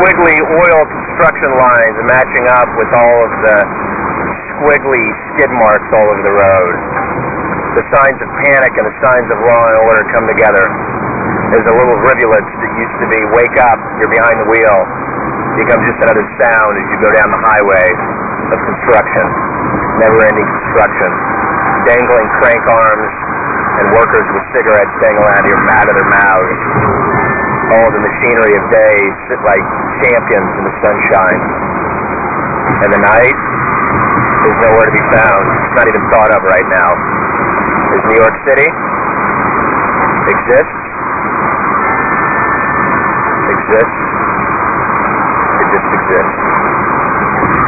squiggly oil construction lines matching up with all of the squiggly skid marks all over the road. The signs of panic and the signs of law and order come together. There's a little rivulet that used to be, wake up, you're behind the wheel. It becomes just another sound as you go down the highway of construction. Never-ending construction. Dangling crank arms and workers with cigarettes dangling out of their mouths. All the machinery of day sit like champions in the sunshine. And the night is nowhere to be found. It's not even thought of right now. Is New York City? Exists? Exists? It just exists.